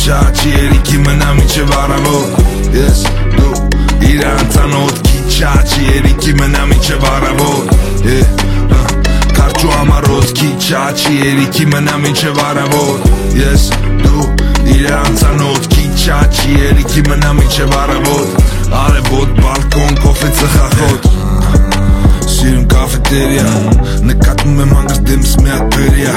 Չաչի երիքի մնա մինչև առավոտ Ես դու իրան ծանոթ Քի չաչի երիքի մնա մինչև առավոտ Կարճու ամարոտ Քի չաչի երիքի մնա մինչև առավոտ Ես դու իրան ծանոթ Քի չաչի երիքի մնա մինչև առավոտ Արևոտ բալկոն կոֆե ծխախոտ Սիրում կաֆետերիա Նկատում եմ հանգրտ դեմս մի հատ բերիա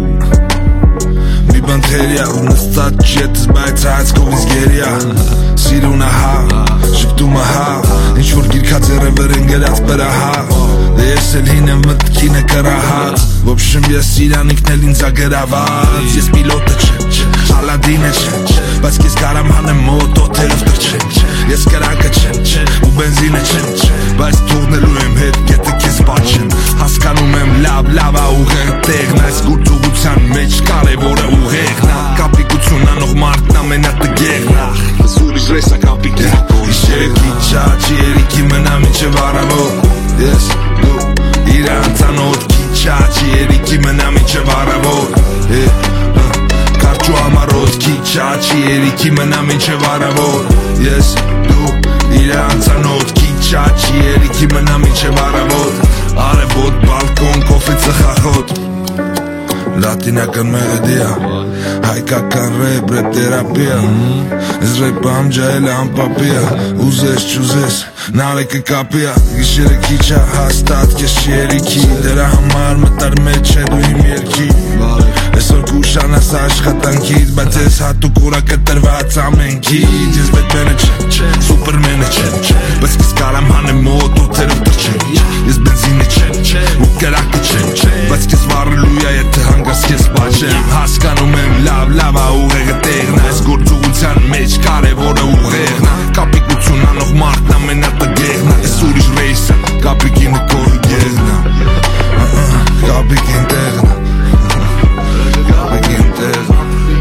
Մի բանթերիա ու նստած չետս բայց հայցքով ինձ գերիա Սիրուն ահա, շպտում ահա Ինչ-որ գիրքած երևեր ընգերած պրահա Դե ես էլ հին եմ մտքին է կրահած Ոբշմ ես իրան ինքն էլ ինձ ագրաված Ես պիլոտը չեմ, Ալադինը չեմ Բայց կես կարամ հանեմ մոտ օթերով տրչեմ Ես կրակը չեմ, ու բենզինը չեմ Բայց թողնելու եմ հետ գետը կեզ պաչեմ Հասկանում եմ լավ ա ուղեղ տեղն Այս գործողության մեջ կարևորը ուղեղն ա Կապիկություն անող մարդն ամենա տգեղն ա Զուրիշ ռեսա կապիկի Իշերքի չաչի երիքի մնա մինչև առավոտ Ես դու իրան ծանոթ Քի չաչի երիքի մնա մինչև առավոտ Կարճու ամարոտ Քի չաչի երիքի մնա մինչև առավոտ Ես դու իրան ծանոթ Քի չաչի երիքի մնա մինչև առավոտ Արևոտ բալկոն կոֆե ծխախոտ Լատինական մեղեդիա Հայկական ռեփ թերապիա Ես ռեփը ամջայել անպապիա Ուզես չուզես նարեկը կապիա Գիշերը քիչ ա հաստատ կես չի երիքի Դրա համար մտար մեջ է դու իմ երքի Այսօր կուշանաս աշխատանքից Բայց ես հատուկ ուրակը տրված ամենքից Ես բետմենը չեմ, սուպերմենը չեմ Բայց կես կարամ հանեմ մոտ օթերով տրչեմ Ես բենզինը չեմ, ու կրակը չեմ Բայց կես վառելույա եթե հանգած կես պաչեմ Հասկանում եմ լավ ա ուղեղը տեղն Այս գործողության մեջ կարևորը ուղեղն Կապիկություն անող մարդն ամենա տգեղն Ես ուրիշ ռեյսը, կապիկինը կորի գեղն Կապիկին տեղն Կապիկին տեղն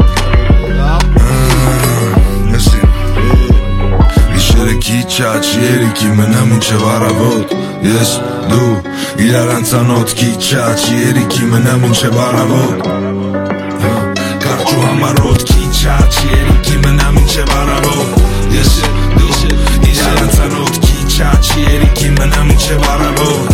Իշերը քիչ չաչի երիքի մնա մինչև առավոտ Ես դու իրարան ծանոթ Քի չաչի երիքի մնա մինչև առավոտ Կարճու համարոտ Քի չաչի երիքի մնա մինչև առավոտ Ես դու իրարան ծանոթ Քի չաչի երիքի մնա մինչև առավոտ